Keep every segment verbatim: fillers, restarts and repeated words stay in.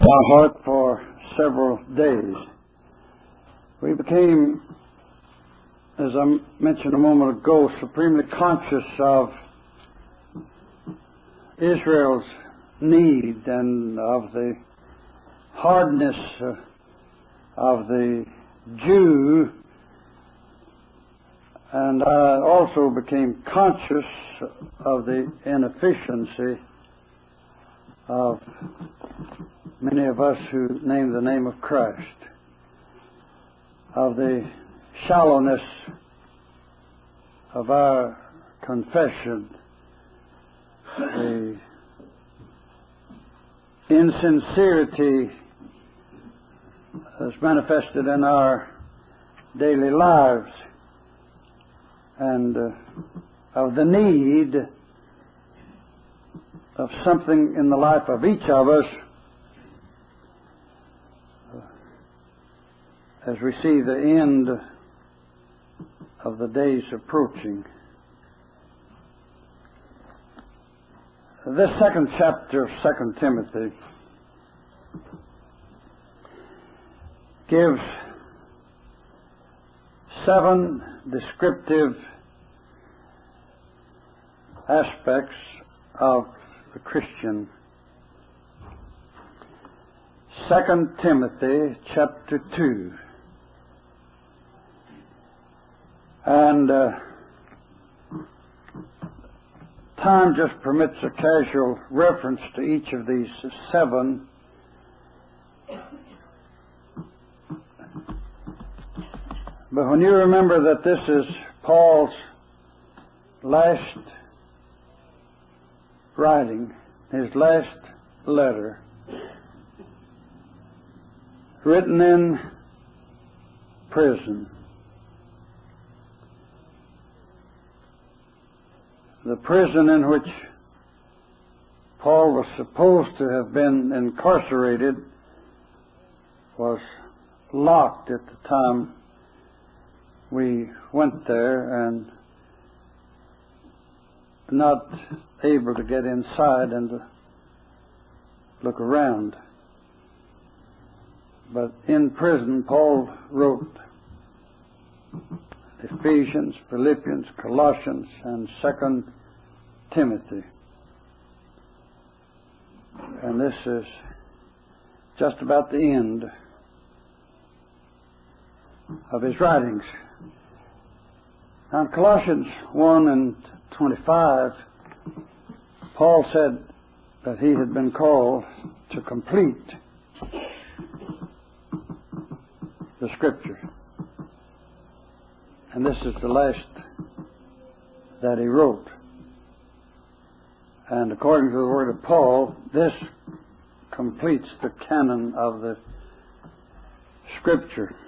our heart for several days. We became, as I mentioned a moment ago, supremely conscious of Israel's need and of the hardness of the Jew, and I also became conscious of the inefficiency of many of us who name the name of Christ, of the shallowness of our confession, the insincerity that's manifested in our daily lives, and uh, of the need of something in the life of each of us uh, as we see the end of the days approaching. This second chapter of Second Timothy gives seven descriptive aspects of the Christian. Second Timothy chapter two. And uh, time just permits a casual reference to each of these seven. But when you remember that this is Paul's last writing, his last letter, written in prison, the prison in which Paul was supposed to have been incarcerated was locked at the time we went there, and not able to get inside and to look around. But in prison, Paul wrote Ephesians, Philippians, Colossians, and Second Timothy. And this is just about the end of his writings. Now, in Colossians one and twenty-five, Paul said that he had been called to complete the Scripture. And this is the last that he wrote. And according to the word of Paul, this completes the canon of the Scripture.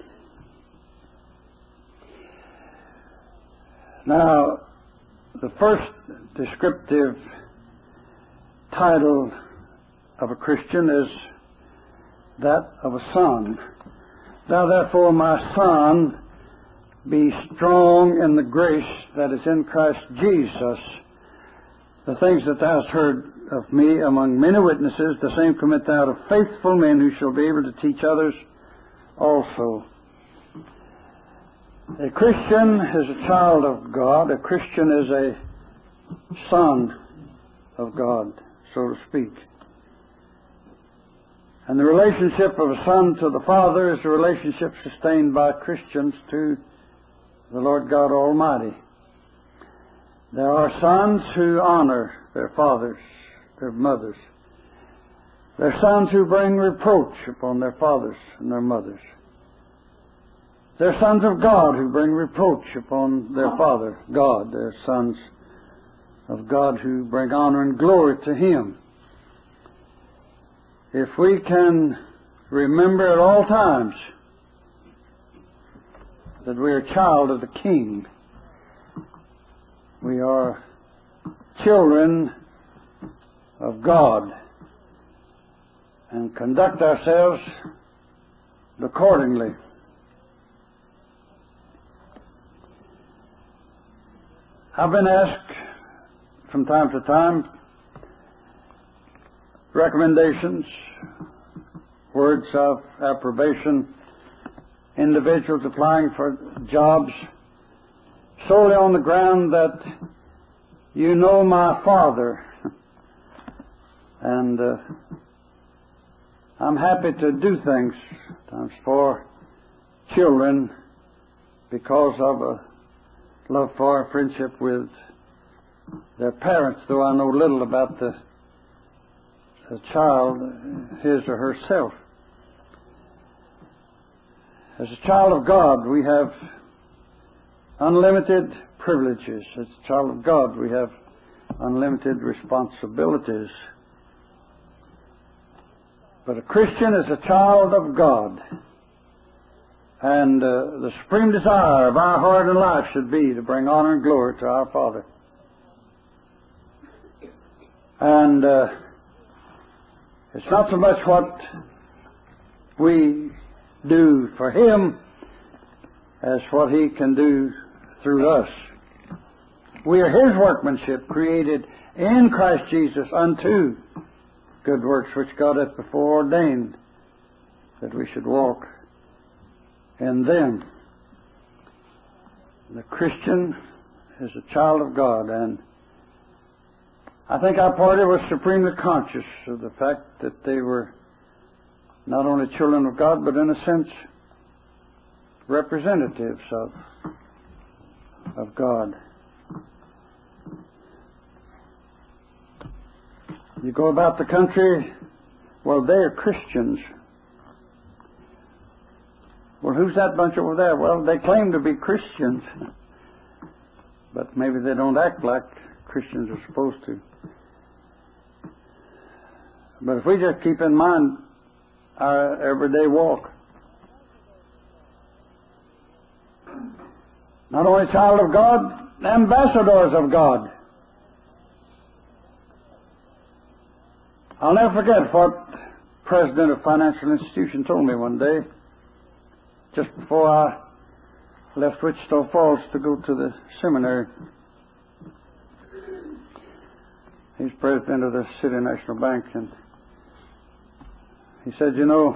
Now, the first descriptive title of a Christian is that of a son. Thou therefore, my son, be strong in the grace that is in Christ Jesus. The things that thou hast heard of me among many witnesses, the same commit thou to faithful men who shall be able to teach others also. A Christian is a child of God. A Christian is a son of God, so to speak. And the relationship of a son to the Father is a relationship sustained by Christians to the Lord God Almighty. There are sons who honor their fathers, their mothers. There are sons who bring reproach upon their fathers and their mothers. There are sons of God who bring reproach upon their Father, God. There are sons of God who bring honor and glory to Him. If we can remember at all times that we are a child of the King, we are children of God, and conduct ourselves accordingly. I've been asked from time to time recommendations words of approbation, individuals applying for jobs solely on the ground that you know my Father. And uh, I'm happy to do things sometimes for children because of a love for, a friendship with their parents, though I know little about the, the child, his or herself. As a child of God, we have unlimited privileges. As a child of God, we have unlimited responsibilities. But a Christian is a child of God. And uh, the supreme desire of our heart and life should be to bring honor and glory to our Father. And uh, it's not so much what we do for Him as what He can do through us. We are His workmanship, created in Christ Jesus unto good works which God hath before ordained that we should walk in them. The Christian is a child of God, and I think our party was supremely conscious of the fact that they were not only children of God, but in a sense representatives of, of God. You go about the country, well, they are Christians. Well, who's that bunch over there? Well, they claim to be Christians, but maybe they don't act like Christians are supposed to. But if we just keep in mind our everyday walk, not only child of God, ambassadors of God. I'll never forget what president of financial institution told me one day, just before I left Wichita Falls to go to the seminary. He's president of the City National Bank, and he said, you know,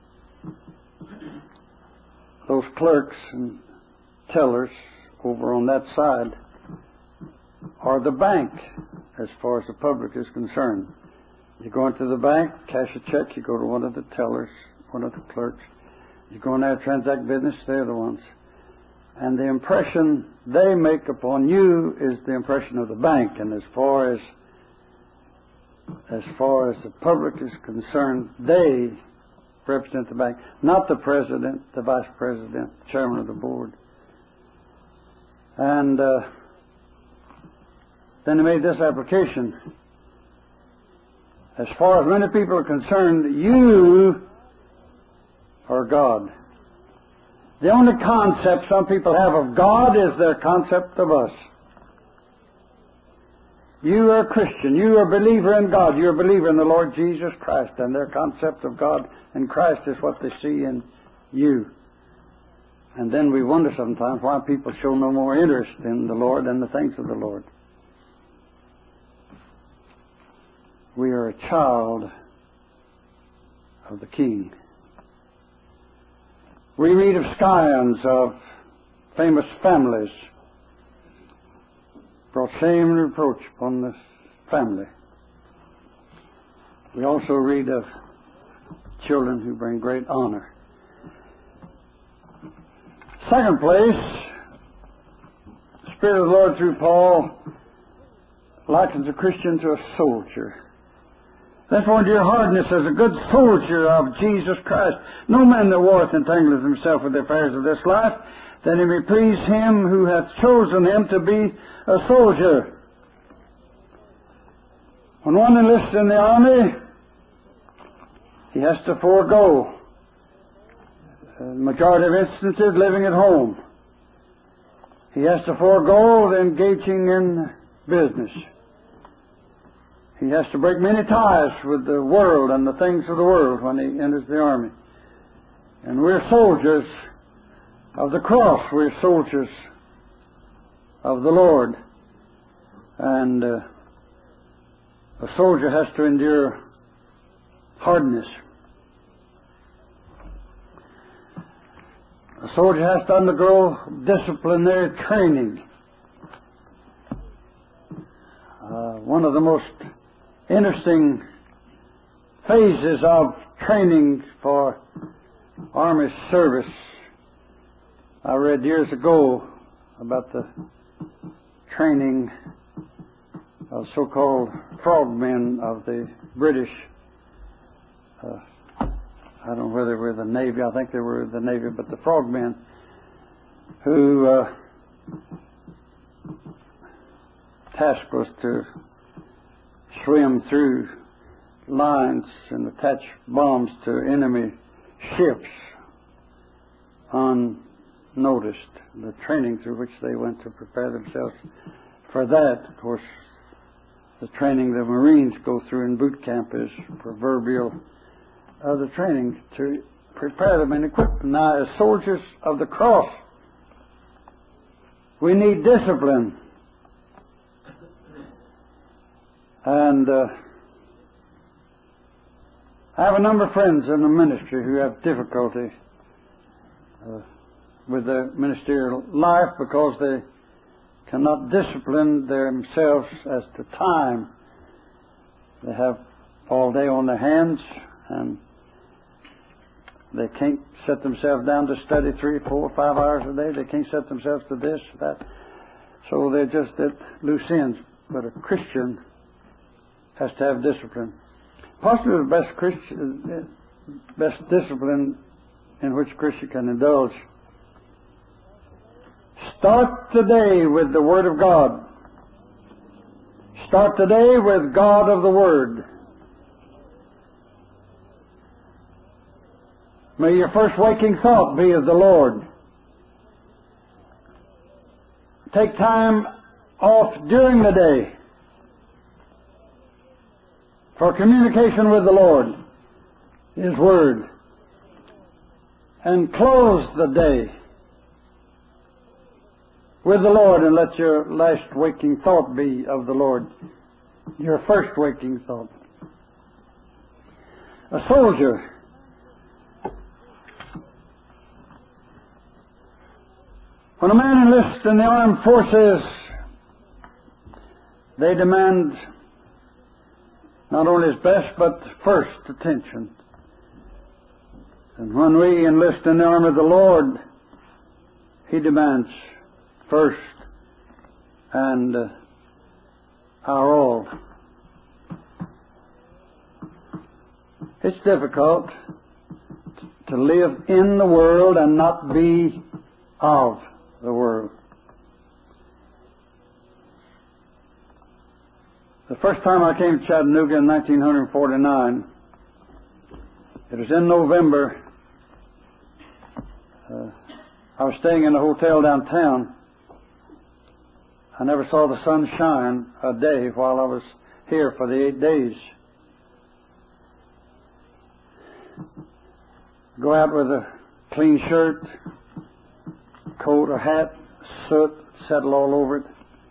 those clerks and tellers over on that side are the bank as far as the public is concerned. You go into the bank, cash a check, you go to one of the tellers, one of the clerks. You go in there, transact business, they're the ones. And the impression they make upon you is the impression of the bank. And as far as as far as the public is concerned, they represent the bank, not the president, the vice president, chairman of the board. And uh, then he made this application. As far as many people are concerned, you are God. The only concept some people have of God is their concept of us. You are a Christian. You are a believer in God. You're a believer in the Lord Jesus Christ. And their concept of God and Christ is what they see in you. And then we wonder sometimes why people show no more interest in the Lord and the things of the Lord. We are a child of the King. We read of scions of famous families brought shame and reproach upon this family. We also read of children who bring great honor. Second place, the Spirit of the Lord through Paul likens a Christian to a soldier. Therefore, endure hardness as a good soldier of Jesus Christ. No man that warreth entangleth himself with the affairs of this life, that he may please him who hath chosen him to be a soldier. When one enlists in the army, he has to forego, in the majority of instances, living at home. He has to forego the engaging in business. He has to break many ties with the world and the things of the world when he enters the army. And we're soldiers of the cross. We're soldiers of the Lord. And uh, a soldier has to endure hardness. soldier has to undergo disciplinary training. Uh, one of the most interesting phases of training for Army service I read years ago about the training of so-called frogmen of the British. Uh, I don't know whether they were the Navy. I think they were the Navy, but the frogmen who uh, task was to swim through lines and attach bombs to enemy ships unnoticed. The training through which they went to prepare themselves for that, of course, the training the Marines go through in boot camp is proverbial other training to prepare them and equip them. Now, as soldiers of the cross, we need discipline. And uh, I have a number of friends in the ministry who have difficulty uh, with their ministerial life because they cannot discipline themselves as to time. They have all day on their hands, and they can't set themselves down to study three, four, five hours a day. They can't set themselves to this, that. So they're just at loose ends. But a Christian has to have discipline. Possibly the best Christian, best discipline in which a Christian can indulge. Start today with the Word of God. Start today with God of the Word. May your first waking thought be of the Lord. Take time off during the day for communication with the Lord, His Word, and close the day with the Lord, and let your last waking thought be of the Lord, your first waking thought. A soldier when a man enlists in the armed forces, they demand not only his best, but first attention. And when we enlist in the army of the Lord, He demands first and uh, our all. It's difficult to live in the world and not be of the world. The first time I came to Chattanooga in nineteen forty-nine, it was in November. Uh, I was staying in a hotel downtown. I never saw the sun shine a day while I was here for the eight days. Go out with a clean shirt, coat or hat, soot, settle all over it.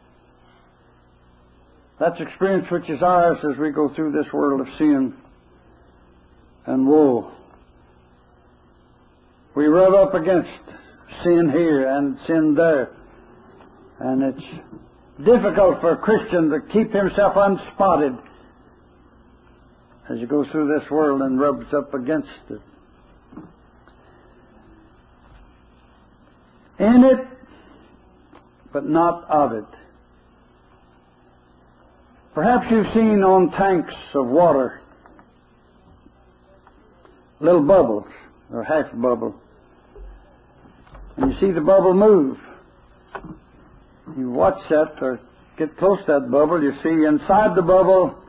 That's experience which is ours as we go through this world of sin and woe. We rub up against sin here and sin there. And it's difficult for a Christian to keep himself unspotted as he goes through this world and rubs up against it. In it, but not of it. Perhaps you've seen on tanks of water little bubbles, or half a bubble. And you see the bubble move. You watch that or get close to that bubble, you see inside the bubble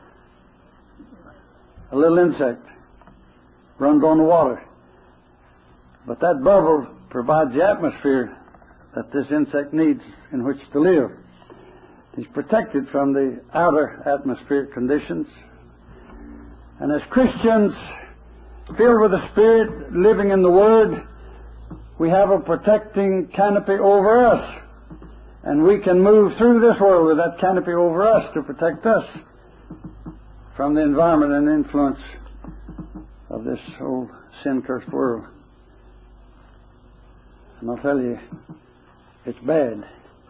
a little insect runs on the water. But that bubble provides the atmosphere that this insect needs in which to live. He's protected from the outer atmospheric conditions. And as Christians, filled with the Spirit, living in the Word, we have a protecting canopy over us. And we can move through this world with that canopy over us to protect us from the environment and influence of this old sin-cursed world. And I'll tell you, it's bad.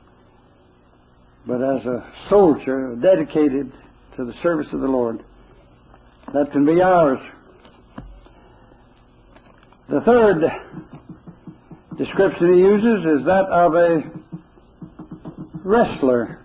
But as a soldier dedicated to the service of the Lord, that can be ours. The third description he uses is that of a wrestler.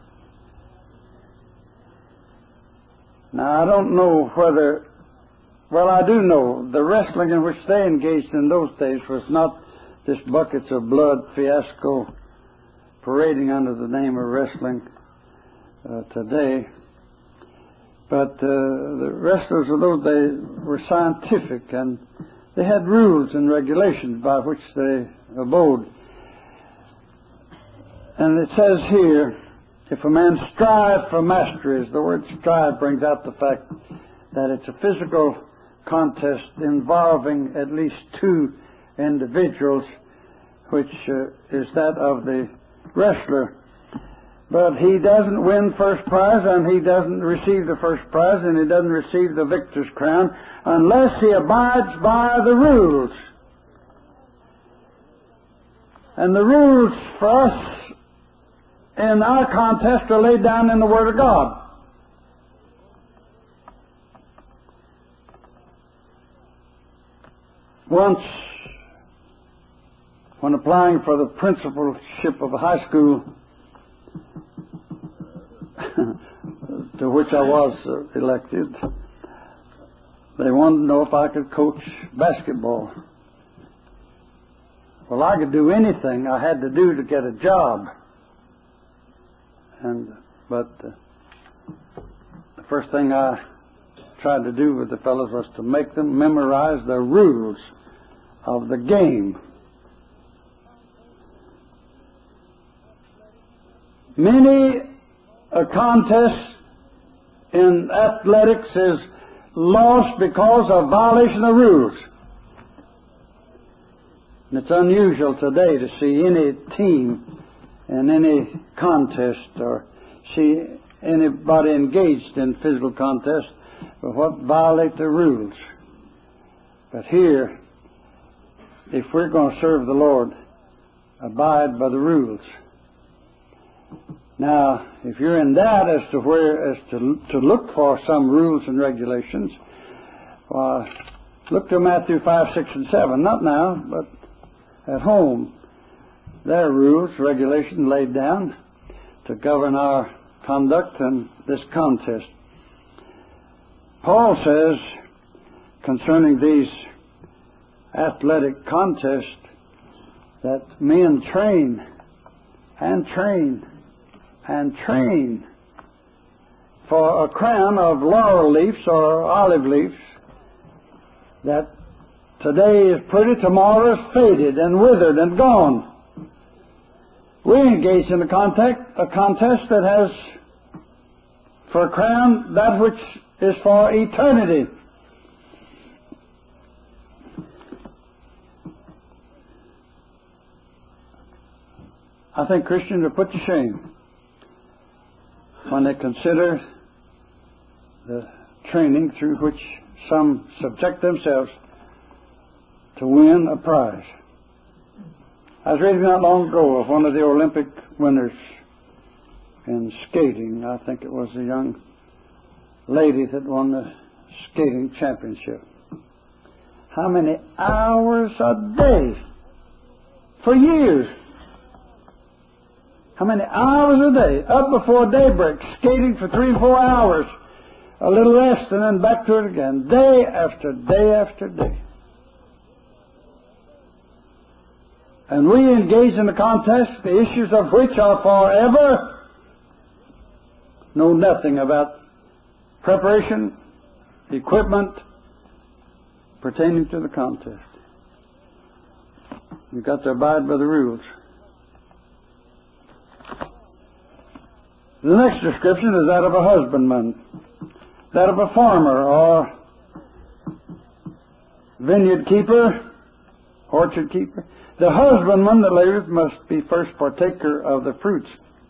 Now, I don't know whether, well, I do know the wrestling in which they engaged in those days was not this buckets of blood fiasco parading under the name of wrestling uh, today. But uh, the wrestlers of those days were scientific, and they had rules and regulations by which they abode. And it says here, if a man strive for mastery, the word strive brings out the fact that it's a physical contest involving at least two individuals, which uh, is that of the wrestler. But he doesn't win first prize, and he doesn't receive the first prize, and he doesn't receive the victor's crown unless he abides by the rules. And the rules for us in our contest are laid down in the Word of God. Once, when applying for the principalship of a high school to which I was uh, elected, they wanted to know if I could coach basketball. Well, I could do anything I had to do to get a job. And but uh, the first thing I tried to do with the fellows was to make them memorize the rules of the game. Many a contest in athletics is lost because of violation of rules. And it's unusual today to see any team in any contest or see anybody engaged in physical contest but what violate the rules. But here, if we're going to serve the Lord, abide by the rules. Now, if you're in doubt as to where, as to to look for some rules and regulations, well, look to Matthew five, six, and seven. Not now, but at home. There are rules, regulations laid down to govern our conduct in this contest. Paul says concerning these athletic contests that men train and train and train for a crown of laurel leaves or olive leaves that today is pretty, tomorrow is faded and withered and gone. We engage in a contest, a contest that has for a crown that which is for eternity. I think Christians are put to shame when they consider the training through which some subject themselves to win a prize. I was reading not long ago of one of the Olympic winners in skating. I think it was a young lady that won the skating championship. How many hours a day? For years. How many hours a day? Up before daybreak, skating for three, four hours. A little rest and then back to it again. Day after day after day. And we engage in a contest, the issues of which are forever, know nothing about preparation, equipment pertaining to the contest. You've got to abide by the rules. The next description is that of a husbandman, that of a farmer or vineyard keeper, orchard keeper. The husbandman that laboureth must be first partaker of the fruits.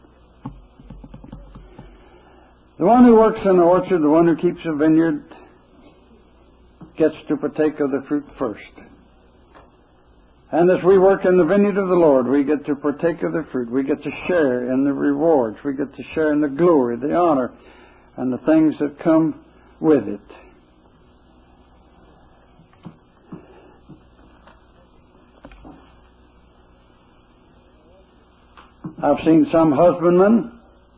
The one who works in the orchard, the one who keeps a vineyard, gets to partake of the fruit first. And as we work in the vineyard of the Lord, we get to partake of the fruit. We get to share in the rewards. We get to share in the glory, the honor, and the things that come with it. I've seen some husbandmen,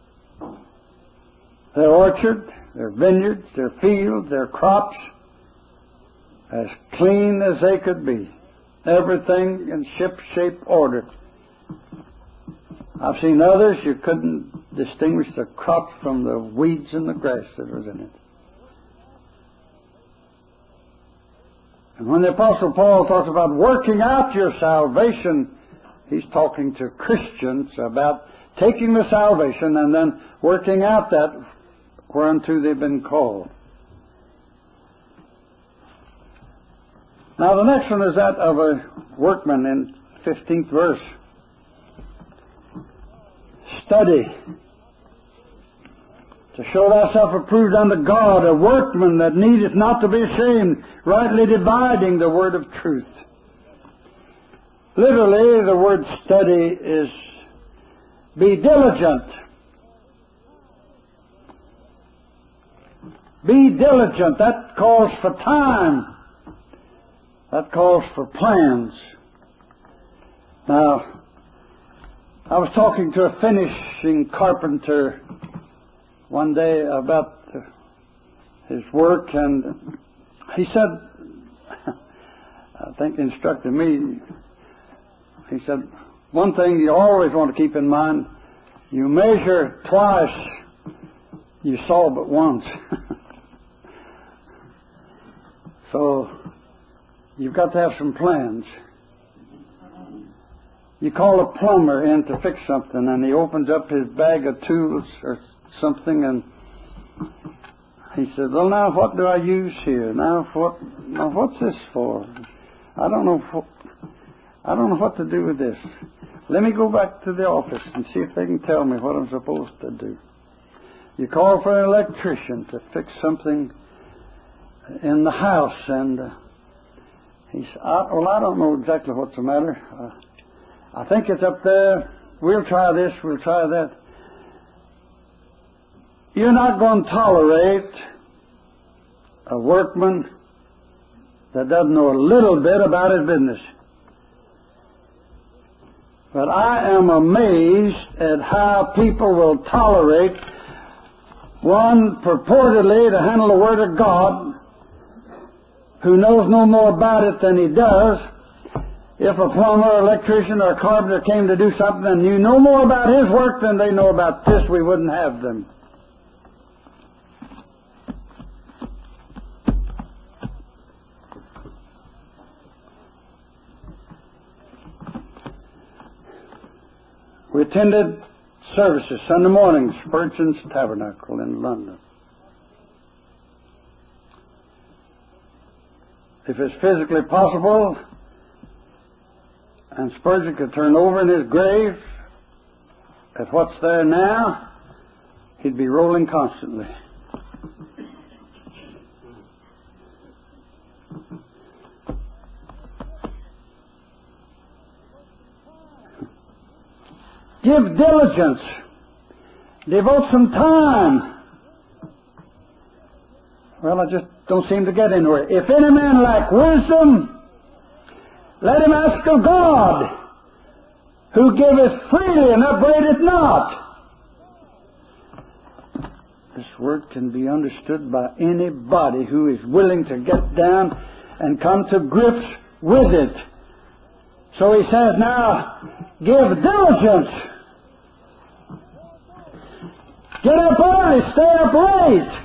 their orchard, their vineyards, their fields, their crops, as clean as they could be. Everything in ship-shape order. I've seen others, you couldn't distinguish the crop from the weeds and the grass that was in it. And when the Apostle Paul talks about working out your salvation, he's talking to Christians about taking the salvation and then working out that whereunto they've been called. Now the next one is that of a workman in fifteenth verse. Study to show thyself approved unto God, a workman that needeth not to be ashamed, rightly dividing the word of truth. Literally, the word study is be diligent. Be diligent. That calls for time. That calls for plans. Now, I was talking to a finishing carpenter one day about his work, and he said, I think instructed me, he said, one thing you always want to keep in mind, you measure twice, you saw but once. So, you've got to have some plans. You call a plumber in to fix something, and he opens up his bag of tools or something, and he said, well, now what do I use here? Now what? Now what's this for? I don't know. What, I don't know what to do with this. Let me go back to the office and see if they can tell me what I'm supposed to do. You call for an electrician to fix something in the house, and uh, he said, I, well, I don't know exactly what's the matter. Uh, I think it's up there. We'll try this, we'll try that. You're not going to tolerate a workman that doesn't know a little bit about his business. But I am amazed at how people will tolerate one purportedly to handle the Word of God who knows no more about it than he does. If a plumber, or electrician, or carpenter came to do something and knew no more about his work than they know about this, we wouldn't have them. We attended services Sunday mornings, Spurgeon's Tabernacle in London. If it's physically possible, and Spurgeon could turn over in his grave at what's there now, he'd be rolling constantly. Give diligence. Devote some time. Well, I just don't seem to get anywhere. If any man lack wisdom, let him ask of God, who giveth freely and upbraideth not. This word can be understood by anybody who is willing to get down and come to grips with it. So he says, now, give diligence. Get up early, stay up late.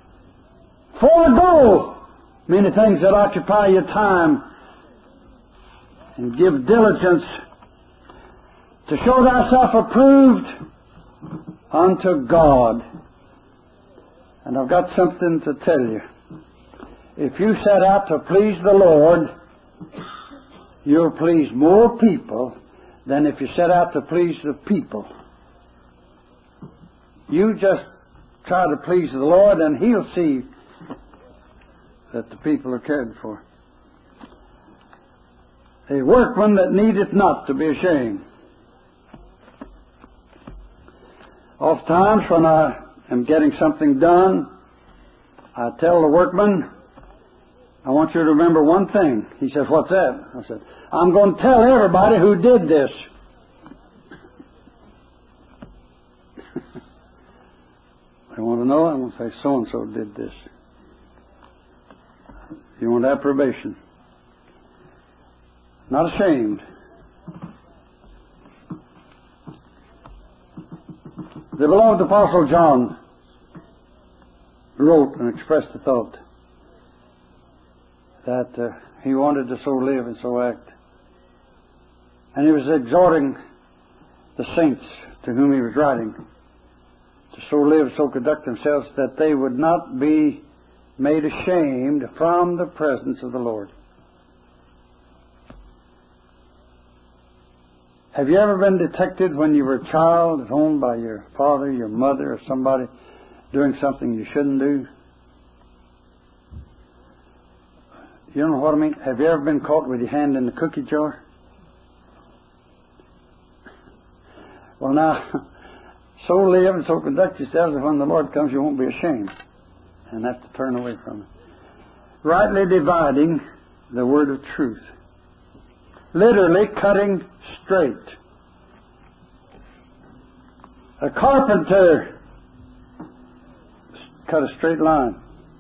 Forego many things that occupy your time. And give diligence to show thyself approved unto God. And I've got something to tell you. If you set out to please the Lord, you'll please more people than if you set out to please the people. You just try to please the Lord, and He'll see that the people are cared for. A workman that needeth not to be ashamed. Oftentimes when I am getting something done, I tell the workman, I want you to remember one thing. He says, what's that? I said, I'm going to tell everybody who did this. They want to know? I'm going to say, so-and-so did this. You want approbation. Not ashamed. The beloved Apostle John wrote and expressed the thought that uh, he wanted to so live and so act. And he was exhorting the saints to whom he was writing to so live, so conduct themselves that they would not be made ashamed from the presence of the Lord. Have you ever been detected when you were a child at home by your father, your mother, or somebody doing something you shouldn't do? You know what I mean? Have you ever been caught with your hand in the cookie jar? Well, now, so live and so conduct yourselves that when the Lord comes, you won't be ashamed and have to turn away from it. Rightly dividing the word of truth. Literally cutting straight. A carpenter cut a straight line.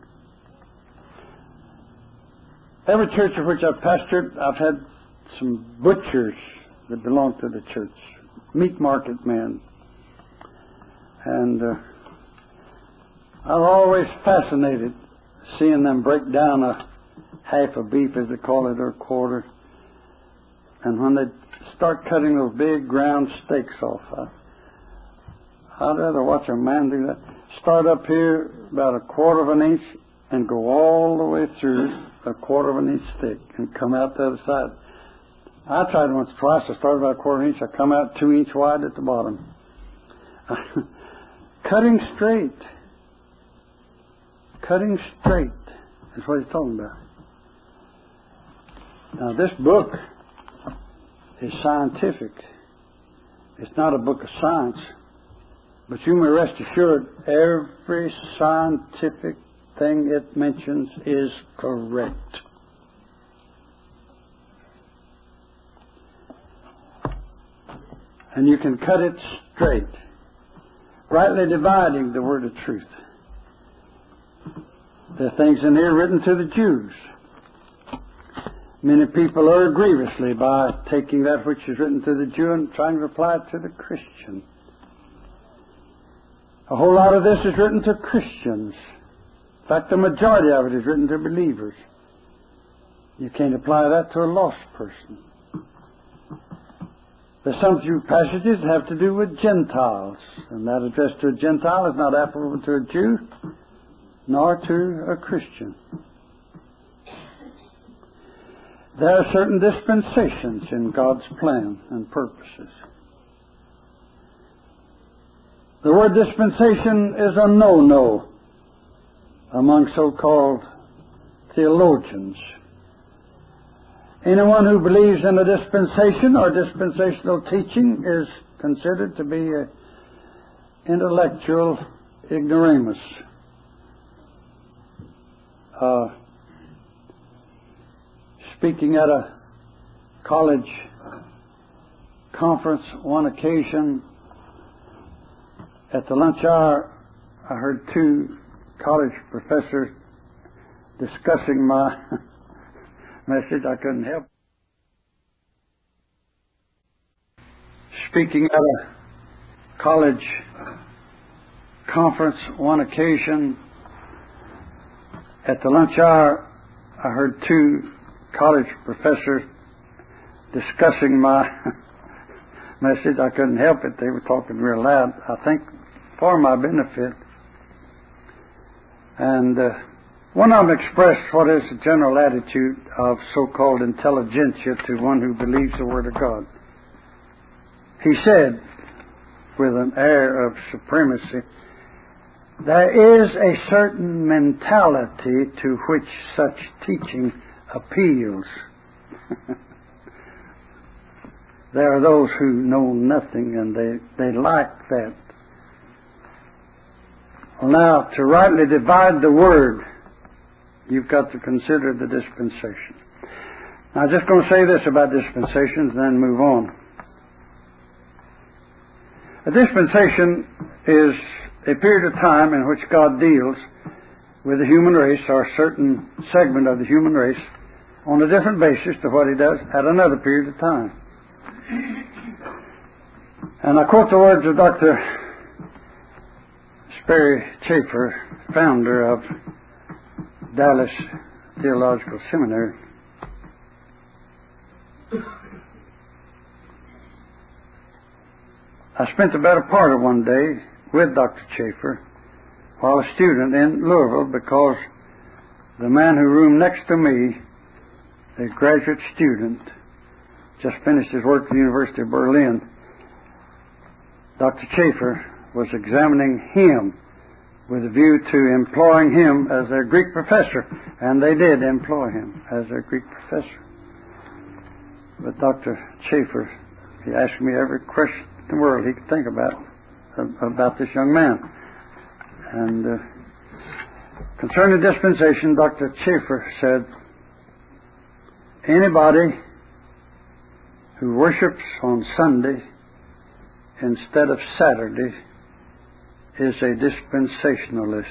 Every church of which I've pastored, I've had some butchers that belong to the church, meat market men. And uh, I'm always fascinated seeing them break down a half a beef, as they call it, or a quarter. And when they start cutting those big ground steaks off, I, I'd rather watch a man do that. Start up here about a quarter of an inch and go all the way through a quarter of an inch thick and come out the other side. I tried once or twice. I started about a quarter of an inch. I come out two inch wide at the bottom. Cutting straight. Cutting straight is what he's talking about. Now this book is scientific. It's not a book of science. But you may rest assured every scientific thing it mentions is correct. And you can cut it straight. Rightly dividing the word of truth. There are things in here written to the Jews. Many people err grievously by taking that which is written to the Jew and trying to apply it to the Christian. A whole lot of this is written to Christians. In fact, the majority of it is written to believers. You can't apply that to a lost person. There's some few passages that have to do with Gentiles, and that addressed to a Gentile is not applicable to a Jew, nor to a Christian. There are certain dispensations in God's plan and purposes. The word dispensation is a no-no among so-called theologians. Anyone who believes in a dispensation or dispensational teaching is considered to be an intellectual ignoramus. Uh, speaking at a college conference one occasion, at the lunch hour, I heard two college professors discussing my message. I couldn't help. Speaking at a college conference one occasion, at the lunch hour, I heard two college professors discussing my message. I couldn't help it. They were talking real loud, I think, for my benefit. And uh, one of them expressed what is the general attitude of so-called intelligentsia to one who believes the Word of God. He said, with an air of supremacy, there is a certain mentality to which such teaching appeals. there are those who know nothing, and they, they lack that. Well, now, to rightly divide the Word, you've got to consider the dispensation. Now, I'm just going to say this about dispensations and then move on. A dispensation is a period of time in which God deals with the human race, or a certain segment of the human race, on a different basis to what He does at another period of time. And I quote the words of Doctor Sperry Chafer, founder of Dallas Theological Seminary. I spent the better part of one day with Doctor Chafer while a student in Louisville, because the man who roomed next to me, a graduate student, just finished his work at the University of Berlin. Doctor Chafer was examining him with a view to employing him as their Greek professor, and they did employ him as their Greek professor. But Doctor Chafer, he asked me every question in the world he could think about about this young man. And uh, concerning dispensation, Doctor Chafer said, anybody who worships on Sunday instead of Saturday is a dispensationalist.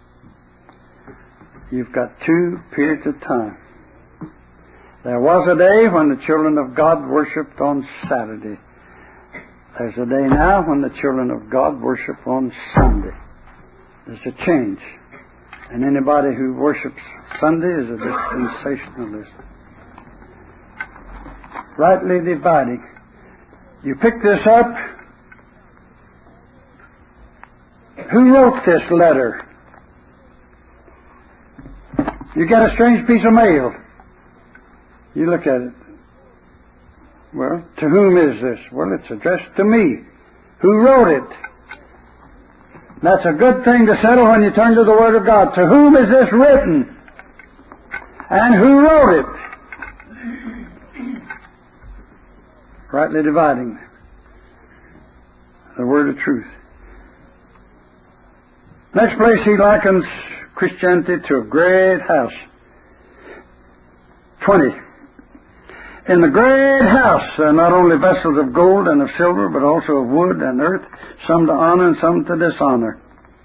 You've got two periods of time. There was a day when the children of God worshipped on Saturday. There's a day now when the children of God worship on Sunday. There's a change. And anybody who worships Sunday is a dispensationalist. Rightly dividing. You pick this up. Who wrote this letter? You get a strange piece of mail. You look at it. Well, to whom is this? Well, it's addressed to me. Who wrote it? That's a good thing to settle when you turn to the Word of God. To whom is this written? And who wrote it? Rightly dividing the word of truth. Next place, he likens Christianity to a great house. Twenty. In the great house there are not only vessels of gold and of silver, but also of wood and earth, some to honor and some to dishonor.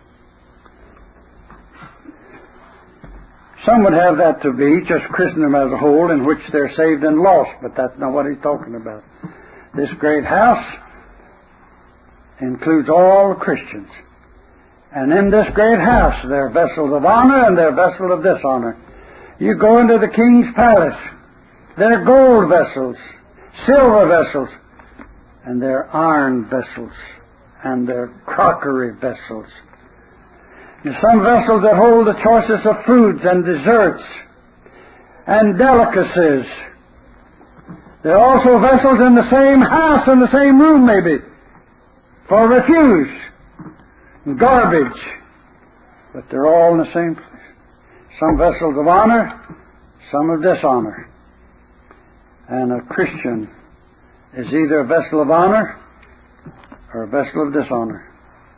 Some would have that to be just Christendom as a whole, in which they're saved and lost, but that's not what he's talking about. This great house includes all Christians. And in this great house there are vessels of honor and there are vessels of dishonor. You go into the king's palace. There are gold vessels, silver vessels, and there are iron vessels, and there are crockery vessels. There are some vessels that hold the choicest of foods and desserts and delicacies. There are also vessels in the same house, in the same room maybe, for refuse and garbage. But they're all in the same place. Some vessels of honor, some of dishonor. And a Christian is either a vessel of honor or a vessel of dishonor.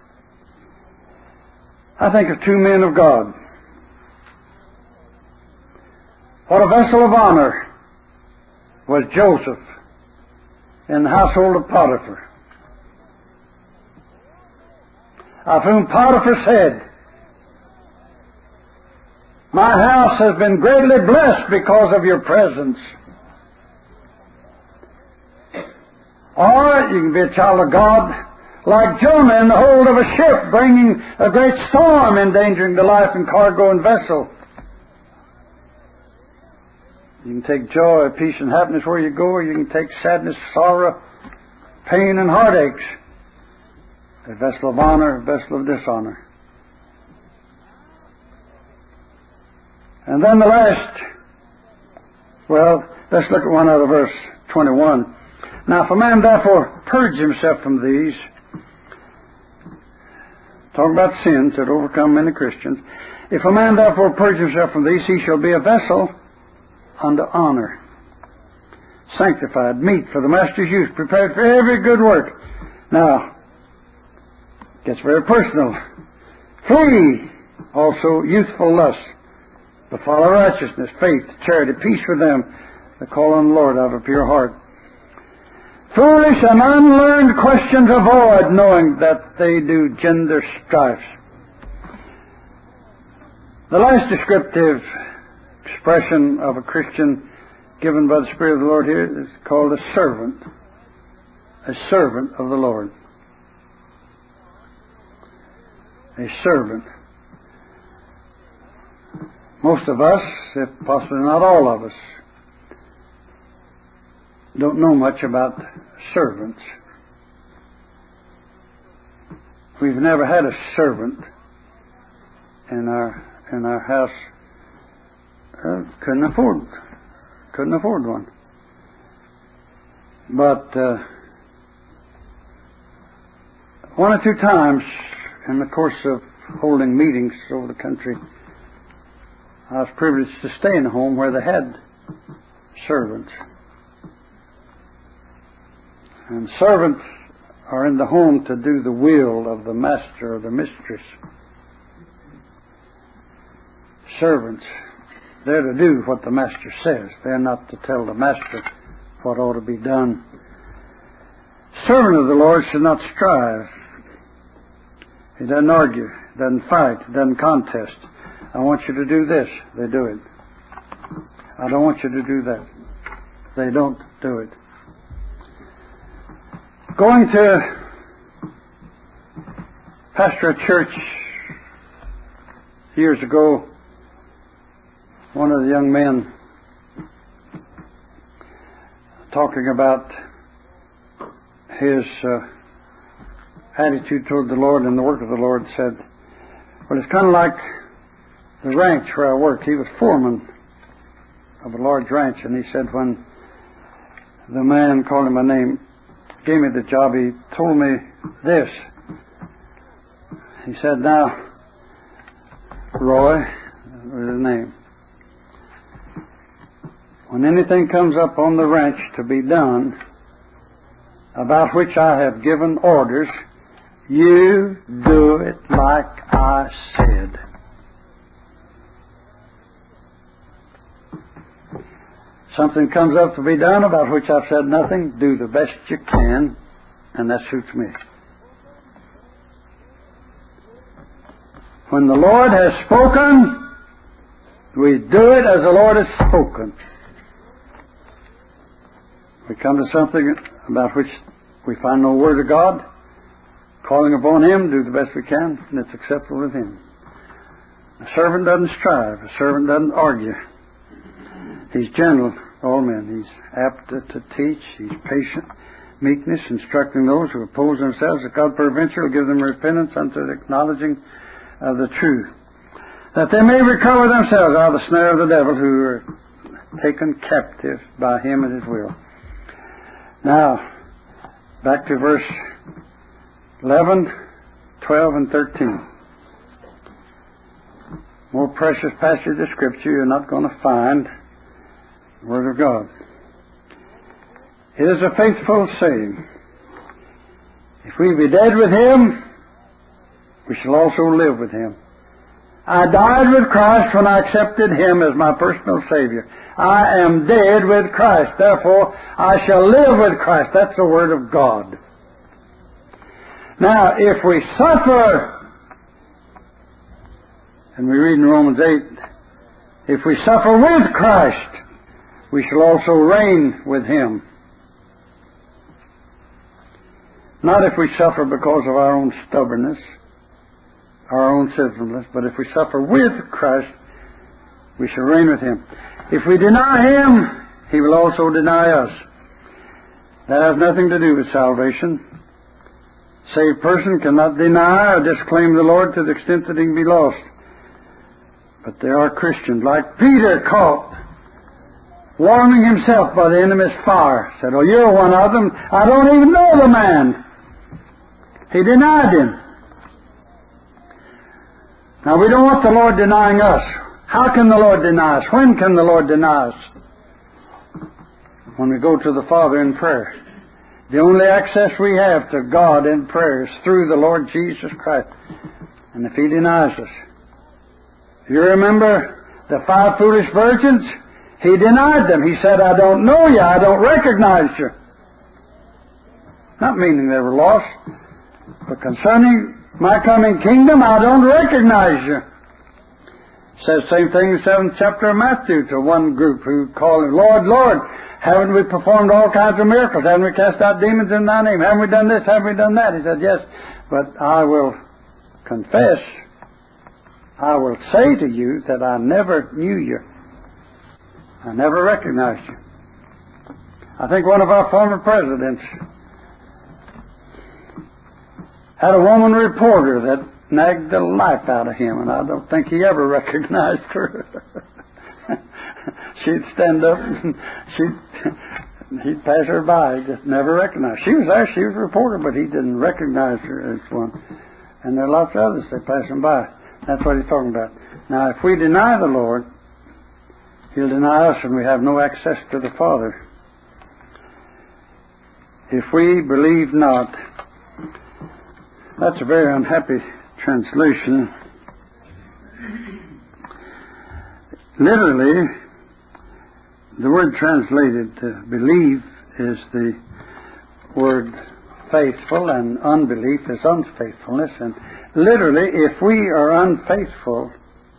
I think of two men of God. What a vessel of honor was Joseph in the household of Potiphar, of whom Potiphar said, "My house has been greatly blessed because of your presence." Or you can be a child of God like Jonah in the hold of a ship, bringing a great storm, endangering the life and cargo and vessel. You can take joy, peace, and happiness where you go, or you can take sadness, sorrow, pain, and heartaches. A vessel of honor, a vessel of dishonor. And then the last, well, let's look at one other verse, twenty-one. Now, if a man therefore purge himself from these, talk about sins that overcome many Christians. If a man therefore purge himself from these, he shall be a vessel unto honor, sanctified, meet for the Master's use, prepared for every good work. Now, it gets very personal. Flee also youthful lusts, but follow righteousness, faith, charity, peace with them that call on the Lord out of a pure heart. Foolish and unlearned questions avoid, knowing that they do gender strifes. The last descriptive expression of a Christian given by the Spirit of the Lord here is called a servant. A servant of the Lord. A servant. Most of us, if possibly not all of us, don't know much about servants. We've never had a servant in our in our house. Uh, couldn't afford couldn't afford one. But uh, one or two times in the course of holding meetings over the country, I was privileged to stay in a home where they had servants. And servants are in the home to do the will of the master or the mistress. Servants, they're to do what the master says. They're not to tell the master what ought to be done. Servant of the Lord should not strive. He doesn't argue, doesn't fight, doesn't contest. I want you to do this. They do it. I don't want you to do that. They don't do it. Going to pastor a church years ago, one of the young men talking about his uh, attitude toward the Lord and the work of the Lord said, well, it's kind of like the ranch where I worked. He was foreman of a large ranch, and he said when the man called him by name, gave me the job, he told me this. He said, now, Roy, was his name, when anything comes up on the ranch to be done about which I have given orders, you do it like I said. Something comes up to be done about which I've said nothing, do the best you can, and that suits me. When the Lord has spoken, we do it as the Lord has spoken. We come to something about which we find no word of God, calling upon Him, do the best we can, and it's acceptable with Him. A servant doesn't strive. A servant doesn't argue. He's gentle to all men. He's apt to, to teach. He's patient, meekness, instructing those who oppose themselves, that God peradventure will give them repentance unto the acknowledging of the truth, that they may recover themselves out of the snare of the devil, who are taken captive by him and his will. Now, back to verse eleven, twelve, and thirteen. More precious passage of Scripture you're not going to find. The Word of God. It is a faithful saying. If we be dead with Him, we shall also live with Him. I died with Christ when I accepted Him as my personal Savior. I am dead with Christ. Therefore, I shall live with Christ. That's the Word of God. Now, if we suffer, and we read in Romans eight, if we suffer with Christ, we shall also reign with Him. Not if we suffer because of our own stubbornness, our own sinfulness, but if we suffer with Christ, we shall reign with Him. If we deny Him, He will also deny us. That has nothing to do with salvation. A saved person cannot deny or disclaim the Lord to the extent that he can be lost. But there are Christians, like Peter, caught warming himself by the enemy's fire. Said, oh, you're one of them. I don't even know the man. He denied Him. Now, we don't want the Lord denying us. How can the Lord deny us? When can the Lord deny us? when we go to the Father in prayer. The only access we have to God in prayer is through the Lord Jesus Christ. And if He denies us, you remember the five foolish virgins? He denied them. He said, I don't know you. I don't recognize you. Not meaning they were lost, but concerning my coming kingdom, I don't recognize you. Says the same thing in the seventh chapter of Matthew to one group who called Him, Lord, Lord, haven't we performed all kinds of miracles? Haven't we cast out demons in Thy name? Haven't we done this? Haven't we done that? He said, yes, but I will confess, I will say to you that I never knew you. I never recognized you. I think one of our former presidents had a woman reporter that nagged the life out of him, and I don't think he ever recognized her. She'd stand up and she'd, he'd pass her by. He just never recognized. She was there, she was a reporter, but he didn't recognize her as one. And there are lots of others that pass them by. That's what he's talking about. Now, if we deny the Lord, He'll deny us and we have no access to the Father. If we believe not, that's a very unhappy translation. Literally, the word translated to believe is the word faithful, and unbelief is unfaithfulness. And literally, if we are unfaithful,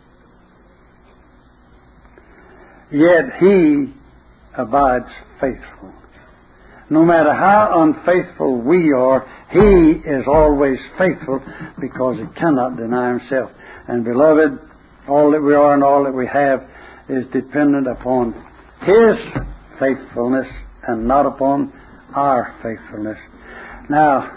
yet He abides faithful. No matter how unfaithful we are, He is always faithful because He cannot deny Himself. And beloved, all that we are and all that we have is dependent upon His faithfulness and not upon our faithfulness. Now,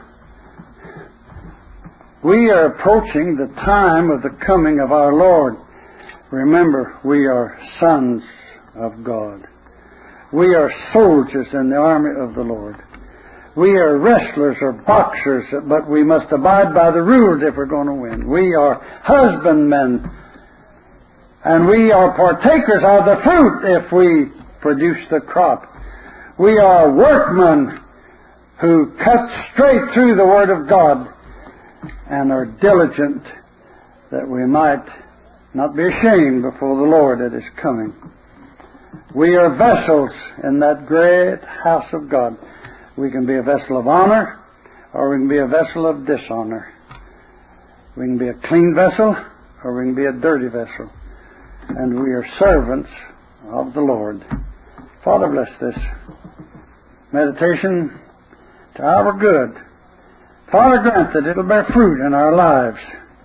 we are approaching the time of the coming of our Lord. Remember, we are sons of God. We are soldiers in the army of the Lord. We are wrestlers or boxers, but we must abide by the rules if we're going to win. We are husbandmen, and we are partakers of the fruit if we produce the crop. We are workmen who cut straight through the Word of God and are diligent that we might not be ashamed before the Lord that is coming. We are vessels in that great house of God. We can be a vessel of honor, or we can be a vessel of dishonor. We can be a clean vessel, or we can be a dirty vessel. And we are servants of the Lord. Father, bless this meditation to our good. Father, grant that it'll bear fruit in our lives.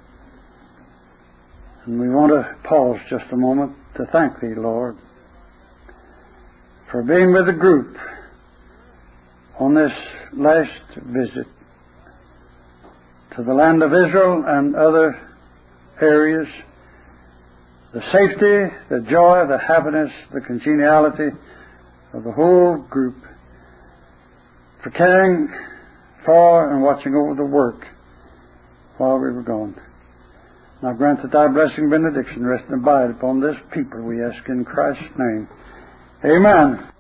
And we want to pause just a moment to thank Thee, Lord, for being with the group on this last visit to the land of Israel and other areas. The safety, the joy, the happiness, the congeniality of the whole group, for caring for and watching over the work while we were gone. Now grant that Thy blessing and benediction rest and abide upon this people, we ask in Christ's name. Amen.